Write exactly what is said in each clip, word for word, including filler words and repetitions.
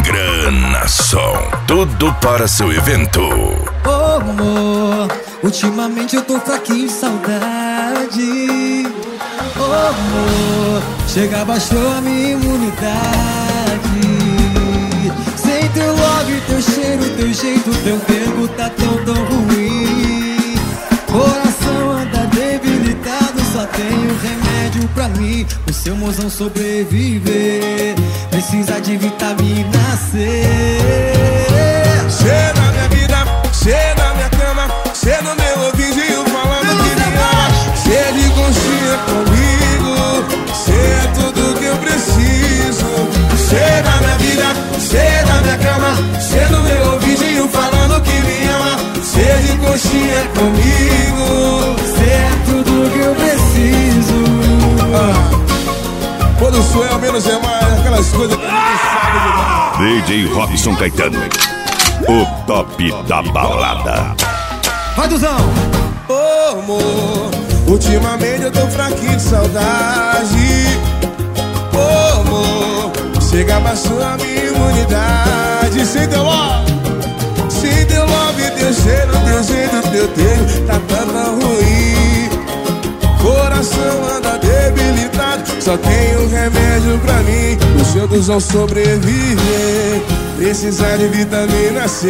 Grana Som, tudo para seu evento. Oh, amor, ultimamente eu tô fraquinho de saudade. Oh, amor, chega, baixou a minha imunidade. Sem teu love, teu cheiro, teu jeito, teu tempo tá tão, tão ruim. Coração anda debilitado, só tenho remédio pra mim. O seu mozão sobreviver precisa de vitamina C. Cê na minha vida, cê na minha cama, cê no meu ouvidinho falando que me ama. Cê de conchinha comigo, cê é tudo que eu preciso. Cê na minha vida, cê na minha cama, cê no meu ouvidinho falando que me ama. Cê de conchinha comigo, Cê é tudo que eu preciso. ah. Quando sou eu, menos é mais, aquelas coisas que a gente sabe demais. D J Robson Caetano, o top da balada. Vai, Duzão! Ô, amor, ultimamente eu tô fraquinho de saudade. Ô, amor, chega, baixou a minha imunidade. Sem teu love, sem teu love, teu cheiro, teu jeito, teu tempo tá tão ruim. Coração anda debilitado, só tenho remédio pra mim. O seu Duzão sobreviver precisa de vitamina C.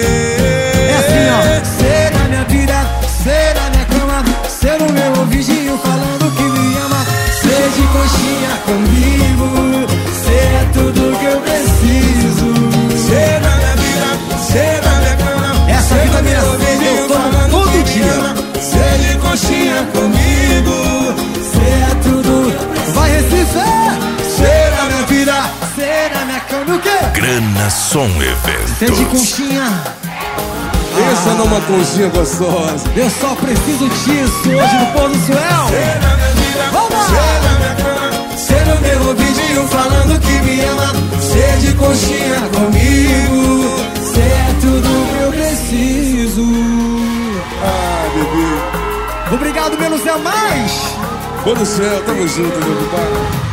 É assim, ó. Cê na minha vida, cê na minha cama, cê no meu ouvidinho falando que me ama. Cê de coxinha comigo, cê é tudo que eu preciso. Cê na minha vida, cê na minha cama, Essa cê vitamina no meu C eu ouvidinho tomo falando todo que me dia. ama. Cê de coxinha comigo, Cê é tudo. Vai, Recife! cê na minha vida. Cê na minha cama, o quê? Grana Som Cê de Eventos. conchinha. Pensa numa conchinha gostosa. Eu só preciso disso hoje no Pôr do Suel. Cê na minha vida, Vamos lá! cê na minha cama, cê no meu ouvidinho falando que me ama. Cê de conchinha comigo, Cê é tudo que eu preciso. ah, bebê. Obrigado, menos é mais. Pô do céu, tamo junto, meu compadre.